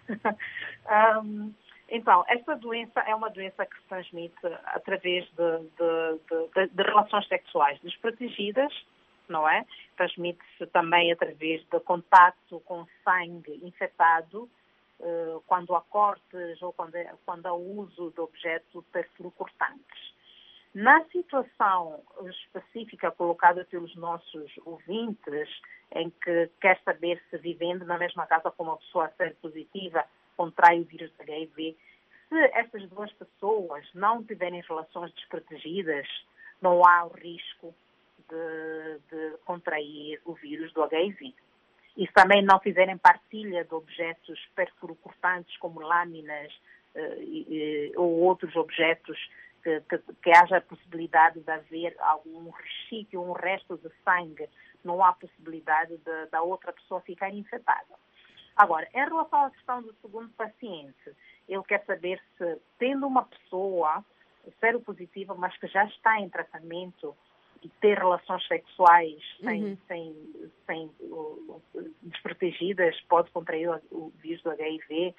Então, esta doença é uma doença que se transmite através de relações sexuais desprotegidas, não é? Transmite-se também através de contato com sangue infectado, quando há cortes ou quando há uso de objetos perfluocortantes. Na situação específica colocada pelos nossos ouvintes, em que quer saber se vivendo na mesma casa com uma pessoa séropositiva contrai o vírus HIV, se essas duas pessoas não tiverem relações desprotegidas, não há o risco de contrair o vírus do HIV. E se também não fizerem partilha de objetos perfluocortantes como lâminas ou outros objetos que haja a possibilidade de haver algum resquício, um resto de sangue, não há possibilidade da outra pessoa ficar infectada. Agora, em relação à questão do segundo paciente, ele quer saber se, tendo uma pessoa seropositiva, mas que já está em tratamento, e ter relações sexuais sem desprotegidas, pode contrair o vírus do HIV.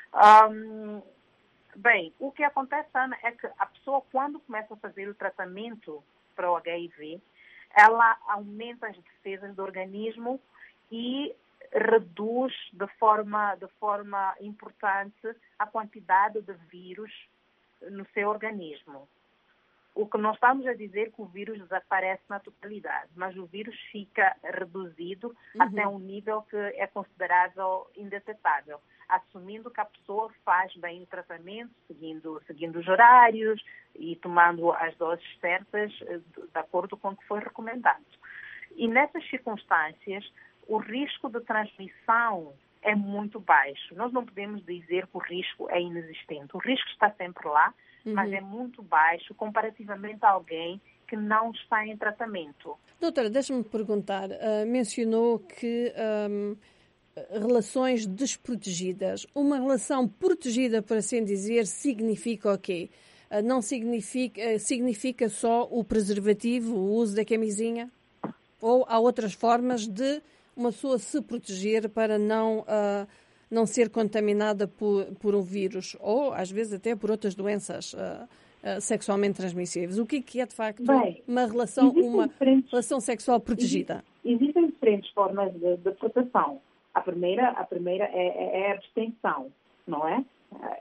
Bem, o que acontece, Ana, é que a pessoa, quando começa a fazer o tratamento para o HIV, ela aumenta as defesas do organismo e reduz de forma importante a quantidade de vírus no seu organismo. O que não estamos a dizer que o vírus desaparece na totalidade, mas o vírus fica reduzido até um nível que é considerável indetetável, assumindo que a pessoa faz bem o tratamento, seguindo os horários e tomando as doses certas de acordo com o que foi recomendado. E nessas circunstâncias, o risco de transmissão é muito baixo. Nós não podemos dizer que o risco é inexistente. O risco está sempre lá, mas é muito baixo comparativamente a alguém que não está em tratamento. Doutora, deixa-me perguntar, mencionou que relações desprotegidas. Uma relação protegida, por assim dizer, significa o quê? Não significa só o preservativo, o uso da camisinha? Ou há outras formas de uma pessoa se proteger para não ser contaminada por um vírus ou, às vezes, até por outras doenças sexualmente transmissíveis? O que é, de facto, uma relação sexual protegida? Existem diferentes formas de proteção. A primeira é a abstenção, não é?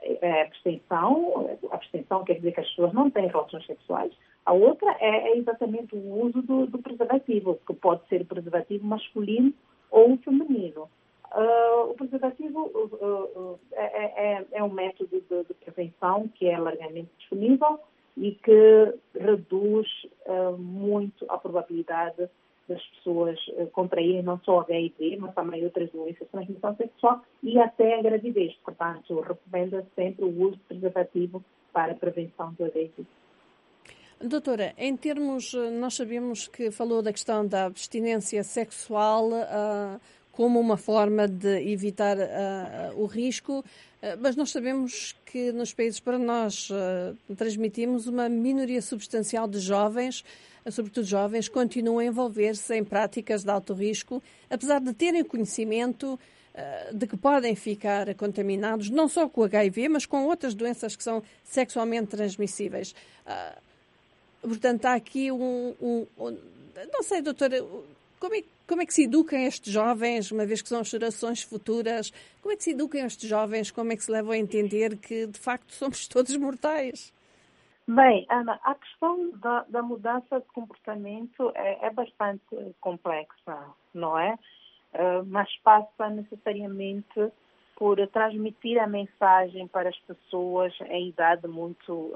A abstenção quer dizer que as pessoas não têm relações sexuais. A outra é exatamente o uso do preservativo, que pode ser preservativo masculino ou feminino. O preservativo é um método de prevenção que é largamente disponível e que reduz muito a probabilidade das pessoas contraírem não só HIV, mas também outras doenças de transmissão sexual e até a gravidez. Portanto, recomenda sempre o uso de preservativo para a prevenção do HIV. Doutora, em termos, nós sabemos que falou da questão da abstinência sexual como uma forma de evitar o risco, mas nós sabemos que nos países para nós transmitimos uma minoria substancial de jovens, sobretudo jovens, continuam a envolver-se em práticas de alto risco, apesar de terem conhecimento de que podem ficar contaminados, não só com o HIV, mas com outras doenças que são sexualmente transmissíveis. Portanto, há aqui não sei, doutora, como é que se educam estes jovens, uma vez que são gerações futuras, como é que se educam estes jovens, como é que se levam a entender que, de facto, somos todos mortais? Bem, Ana, a questão da mudança de comportamento é bastante complexa, não é? Mas passa necessariamente por transmitir a mensagem para as pessoas em idade muito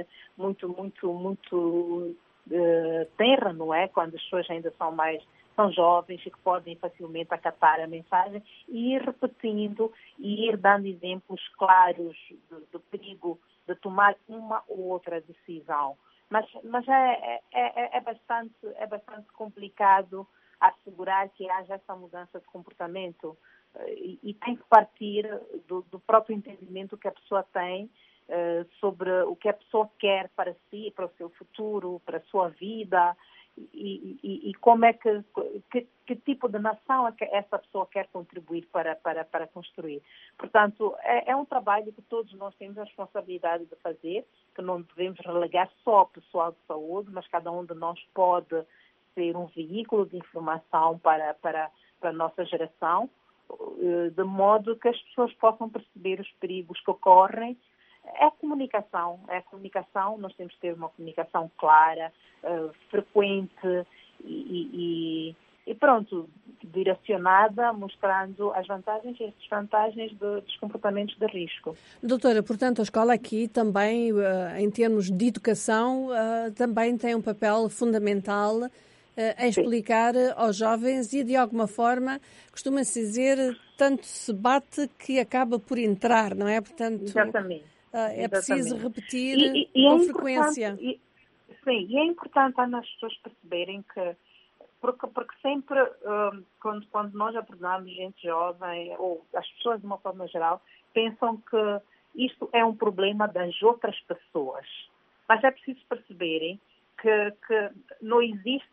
tenra, não é? Quando as pessoas ainda são jovens e que podem facilmente acatar a mensagem e ir repetindo e ir dando exemplos claros do perigo de tomar uma ou outra decisão. Mas é bastante complicado assegurar que haja essa mudança de comportamento e tem que partir do próprio entendimento que a pessoa tem sobre o que a pessoa quer para si, para o seu futuro, para a sua vida e como é que tipo de nação é que essa pessoa quer contribuir para construir. Portanto, é um trabalho que todos nós temos a responsabilidade de fazer, que não devemos relegar só ao pessoal de saúde, mas cada um de nós pode ser um veículo de informação para a nossa geração, de modo que as pessoas possam perceber os perigos que ocorrem. É comunicação, nós temos que ter uma comunicação clara, frequente e pronto, direcionada, mostrando as vantagens e as desvantagens dos comportamentos de risco. Doutora, portanto, a escola aqui também, em termos de educação, também tem um papel fundamental em explicar aos jovens e, de alguma forma, costuma-se dizer, tanto se bate que acaba por entrar, não é? Portanto, exatamente. É preciso repetir com frequência. Sim, e é importante as pessoas perceberem que, porque sempre, quando nós abordamos gente jovem, ou as pessoas de uma forma geral, pensam que isto é um problema das outras pessoas. Mas é preciso perceberem que não existe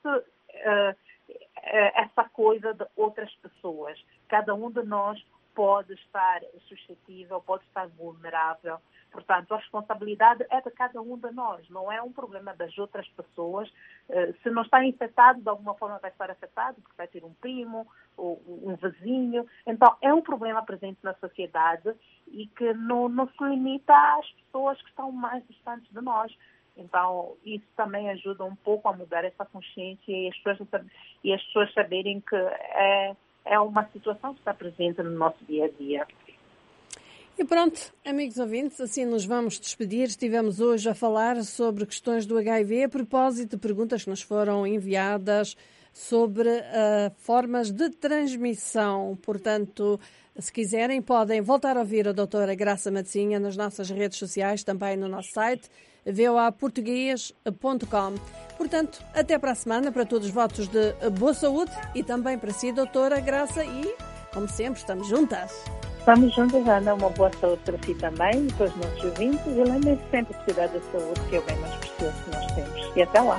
essa coisa de outras pessoas. Cada um de nós pode estar suscetível, pode estar vulnerável. Portanto, a responsabilidade é de cada um de nós, não é um problema das outras pessoas. Se não está infectado, de alguma forma vai estar afetado, porque vai ter um primo ou um vizinho. Então, é um problema presente na sociedade e que não se limita às pessoas que estão mais distantes de nós. Então, isso também ajuda um pouco a mudar essa consciência e as pessoas saberem que é uma situação que está presente no nosso dia a dia. E pronto, amigos ouvintes, assim nos vamos despedir. Estivemos hoje a falar sobre questões do HIV, a propósito de perguntas que nos foram enviadas sobre formas de transmissão. Portanto, se quiserem, podem voltar a ouvir a doutora Graça Matosinha nas nossas redes sociais, também no nosso site, voaportugues.com. Portanto, até para a semana, para todos os votos de boa saúde e também para si, doutora Graça, e, como sempre, estamos juntas. Estamos juntos, Ana. Uma boa saúde para si também e para os nossos ouvintes. E lembrem-se sempre de cuidar da saúde, que é o bem mais precioso que nós temos. E até lá.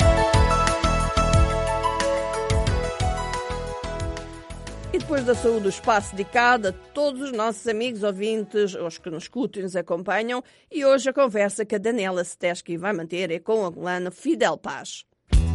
E depois da saúde, o espaço dedicado a todos os nossos amigos ouvintes, os que nos escutam e nos acompanham. E hoje a conversa que a Daniela Seteschi vai manter é com o angolano Fidel Paz.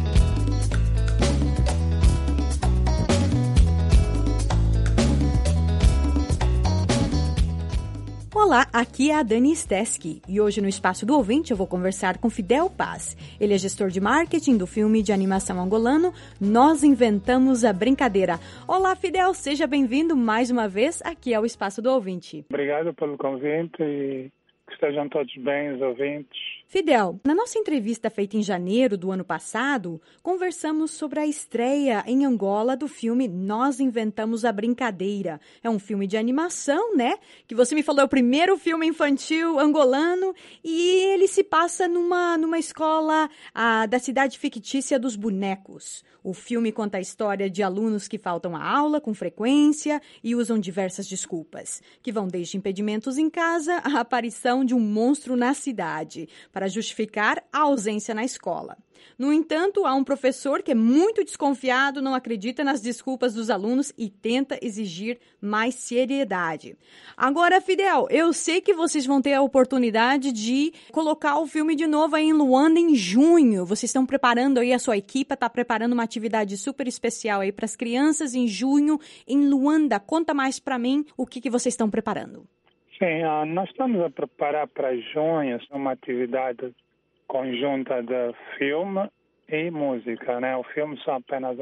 Olá, aqui é a Dani Seteschi e hoje no Espaço do Ouvinte eu vou conversar com Fidel Paz. Ele é gestor de marketing do filme de animação angolano Nós Inventamos a Brincadeira. Olá, Fidel, seja bem-vindo mais uma vez aqui ao Espaço do Ouvinte. Obrigado pelo convite e que estejam todos bem, os ouvintes. Fidel, na nossa entrevista feita em janeiro do ano passado, conversamos sobre a estreia em Angola do filme Nós Inventamos a Brincadeira. É um filme de animação, né? Que você me falou é o primeiro filme infantil angolano e ele se passa numa escola da cidade fictícia dos bonecos. O filme conta a história de alunos que faltam à aula com frequência e usam diversas desculpas, que vão desde impedimentos em casa à aparição de um monstro na cidade, para justificar a ausência na escola. No entanto, há um professor que é muito desconfiado, não acredita nas desculpas dos alunos e tenta exigir mais seriedade. Agora, Fidel, eu sei que vocês vão ter a oportunidade de colocar o filme de novo aí em Luanda em junho. Vocês estão preparando aí, a sua equipe está preparando uma atividade super especial aí para as crianças em junho em Luanda. Conta mais para mim o que vocês estão preparando. Sim, nós estamos a preparar para junho uma atividade conjunta de filme e música, né? O filme são apenas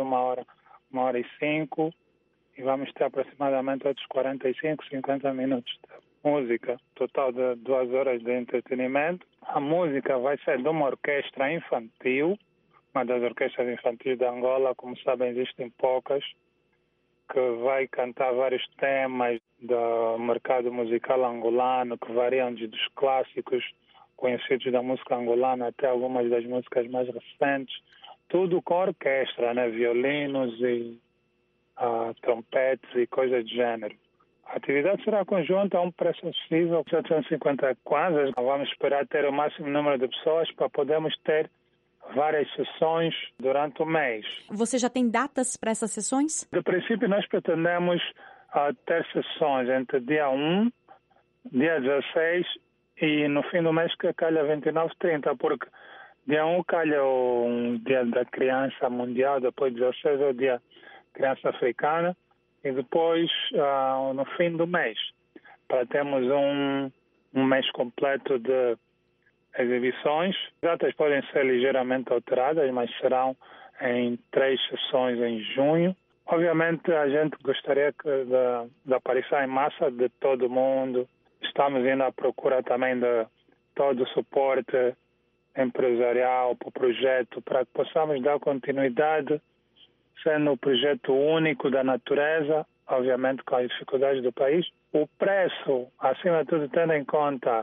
1h05 e vamos ter aproximadamente outros 45, 50 minutos de música, total de 2 horas de entretenimento. A música vai ser de uma orquestra infantil, uma das orquestras infantis de Angola, como sabem existem poucas, que vai cantar vários temas do mercado musical angolano, que variam dos clássicos conhecidos da música angolana até algumas das músicas mais recentes, tudo com orquestra, né? Violinos e trompetes e coisas do gênero. A atividade será conjunta a um preço acessível, 750 kwanzas. Vamos esperar ter o máximo número de pessoas para podermos ter várias sessões durante o mês. Você já tem datas para essas sessões? De princípio, nós pretendemos ter sessões entre dia 1, dia 16 e no fim do mês que calha 29 e 30, porque dia 1 calha o dia da criança mundial, depois 16 é o dia da criança africana e depois no fim do mês, para termos um mês completo de exibições. As datas podem ser ligeiramente alteradas, mas serão em 3 sessões em junho. Obviamente a gente gostaria de aparição em massa de todo mundo. Estamos indo à procura também de todo o suporte empresarial para o projeto, para que possamos dar continuidade, sendo um projeto único da natureza, obviamente com as dificuldades do país. O preço, acima de tudo, tendo em conta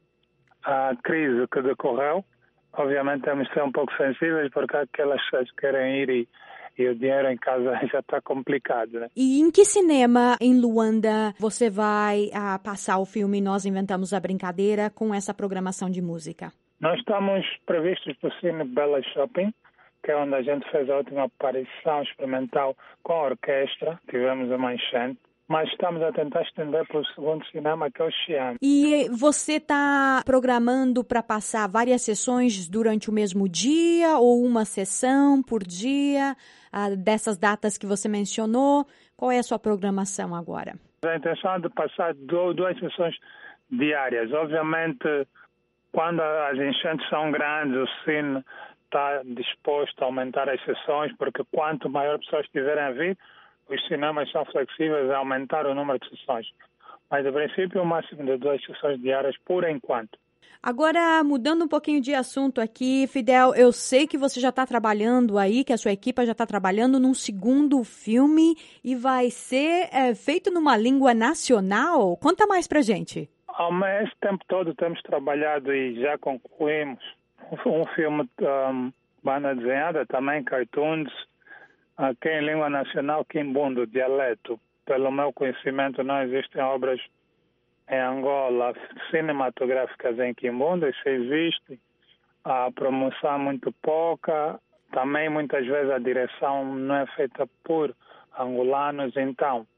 a crise que decorreu, obviamente temos de ser um pouco sensíveis, porque aquelas pessoas que querem ir e o dinheiro em casa já está complicado, né? E em que cinema em Luanda você vai passar o filme Nós Inventamos a Brincadeira com essa programação de música? Nós estamos previstos para o Cine Bella Shopping, que é onde a gente fez a última aparição experimental com a orquestra. Tivemos uma enchente. Mas estamos a tentar estender para o segundo cinema, que é o Xi'an. E você está programando para passar várias sessões durante o mesmo dia ou uma sessão por dia dessas datas que você mencionou? Qual é a sua programação agora? A intenção é de passar 2 sessões diárias. Obviamente, quando as enchentes são grandes, o Cine está disposto a aumentar as sessões, porque quanto maior pessoas tiverem a vir, os cinemas são flexíveis a aumentar o número de sessões. Mas, de princípio, o máximo de 2 sessões diárias por enquanto. Agora, mudando um pouquinho de assunto aqui, Fidel, eu sei que você já está trabalhando aí, que a sua equipe já está trabalhando num segundo filme e vai ser feito numa língua nacional. Conta mais pra gente. Esse tempo todo temos trabalhado e já concluímos um filme banda desenhada, também cartoons, aqui em língua nacional, Quimbundo, dialeto. Pelo meu conhecimento, não existem obras em Angola cinematográficas em Quimbundo, isso existe. A promoção é muito pouca, também muitas vezes a direção não é feita por angolanos. Então,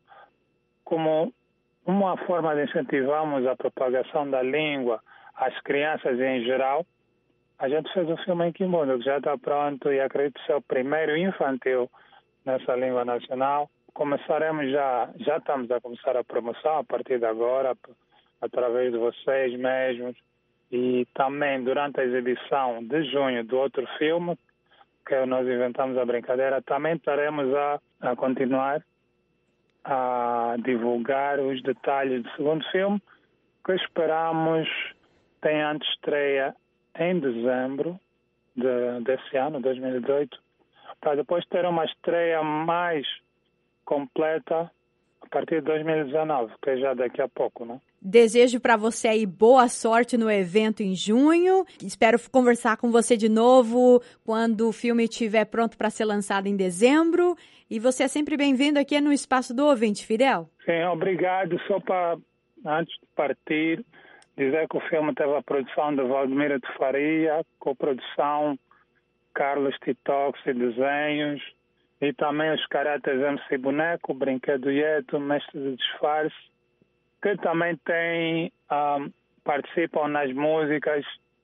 como uma forma de incentivarmos a propagação da língua às crianças em geral, a gente fez um filme em Quimbundo, que já está pronto e acredito ser o primeiro infantil nessa língua nacional. Começaremos já estamos a começar a promoção a partir de agora, através de vocês mesmos. E também durante a exibição de junho do outro filme, que Nós Inventamos a Brincadeira, também estaremos a continuar a divulgar os detalhes do segundo filme, que esperamos tenha antestreia em dezembro desse ano, 2018, para depois ter uma estreia mais completa a partir de 2019, que é já daqui a pouco, né? Desejo para você aí boa sorte no evento em junho. Espero conversar com você de novo quando o filme estiver pronto para ser lançado em dezembro. E você é sempre bem-vindo aqui no Espaço do Ouvinte, Fidel. Sim, obrigado. Só para, antes de partir, dizer que o filme teve a produção de Valdemira de Faria, co-produção Carlos Titox e desenhos, e também os caráteres MC Boneco, Brinquedo Yeto, Mestre de Disfarce, que também participam nas músicas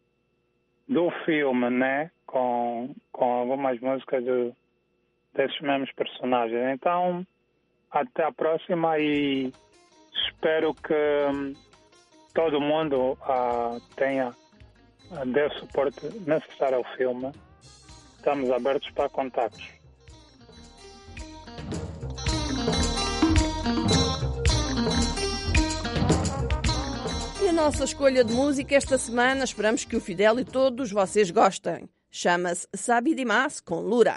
do filme, né? Com algumas músicas desses mesmos personagens. Então, até a próxima e espero que todo mundo dê o suporte necessário ao filme. Estamos abertos para contatos. E a nossa escolha de música esta semana, esperamos que o Fidel e todos vocês gostem. Chama-se Sabe Dimas com Lura.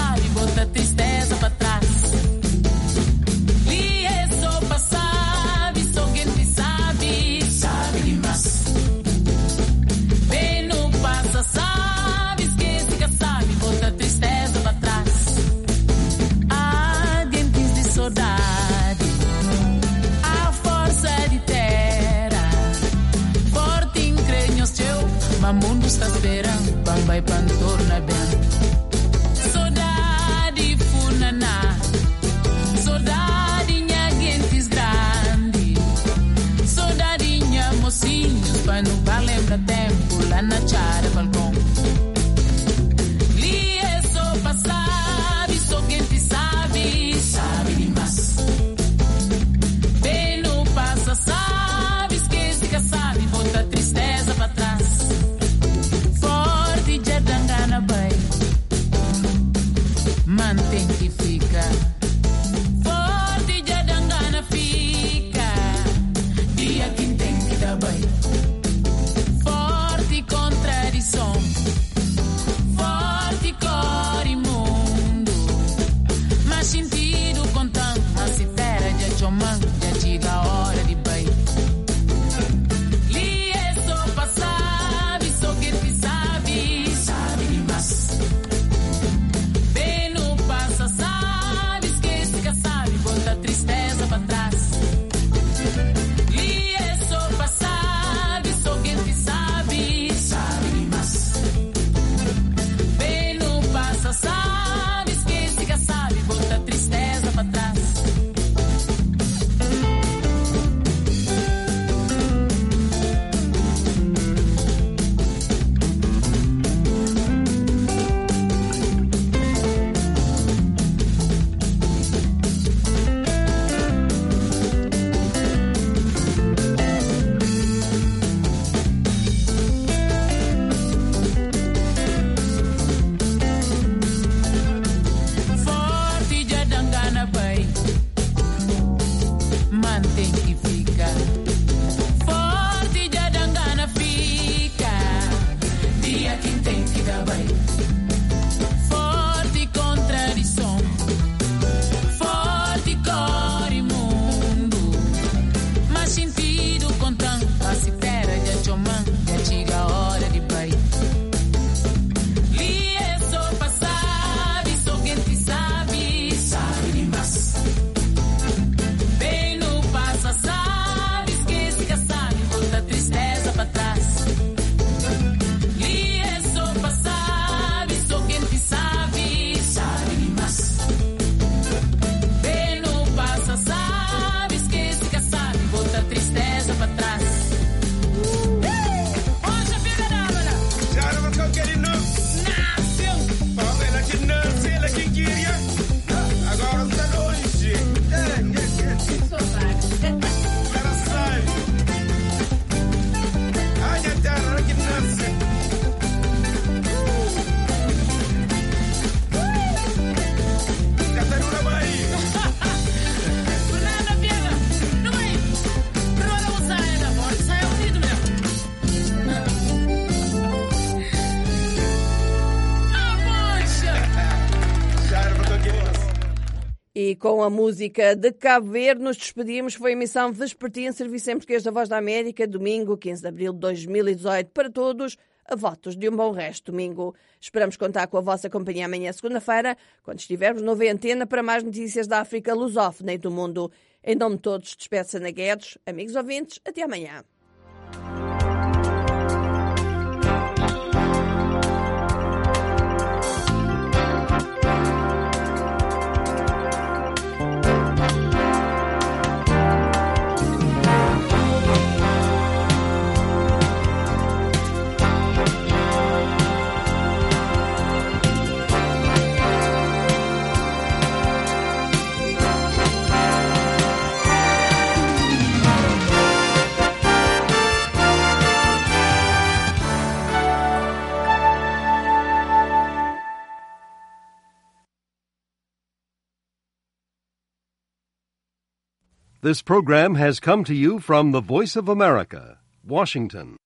Tristeza pra trás. Li é só passar. esperando, bambai pantorna bem. Saudade funaná, saudade nha gentes grande, saudade nha mocinhos, para não vai lembrar tempo lá na chara balcão. Li é só passar, só quem te sabe, sabe demais. Bem no passa, sabe, esquece que sabe, bota tristeza pra trás. Forte já dangana bem, mantém que fica. Forte já dangana fica, dia que tem que dar bem. Forte contradição, forte cor e mundo, mas sentido contando, a cifera já chomando, já chega a hora de bem. Li é só passar, só quem te sabe, sabe demais. Bem no passa, sabe, esquece que sabe, bota tristeza pra trás. Li é só passar, só quem te sabe, sabe demais. Bem no passa, sabe, esquece que sabe, bota tristeza pra trás. Forte já dangana bem, mantém que fica. Forte já dangana fica, dia que tem que dar bem. Forte contradição, forte cor e mundo, mas sentido contando, a cifera já chomando, já chega a hora de bem. Li é só passar, só quem te sabe, sabe demais. Bem no passa, sabe, esquece que sabe, bota tristeza pra trás. Li é só passar, só quem te sabe, sabe demais. Bem no passa, sabe, esquece que sabe, bota tristeza pra trás. Hoje fica na hora. Já não vou querer não. Nasceu. Vamos ela que nasce, ela que queria. Agora está longe. Ela sai. Ai, a terra que nasce. Catarina Bahia. Fernanda Viana, não é? Não usar ela, pode sair unido mesmo. Ah, poxa! Já não vou querer não. E com a música de Cabo Verde nos despedimos. Foi a emissão vespertina, serviço em português da Voz da América, domingo 15 de abril de 2018. Para todos, a votos de um bom resto de domingo. Esperamos contar com a vossa companhia amanhã, segunda-feira, quando estivermos no V Antena para mais notícias da África lusófona e do mundo. Em nome de todos, despeça Ana Guedes. Amigos ouvintes, até amanhã. This program has come to you from the Voice of America, Washington.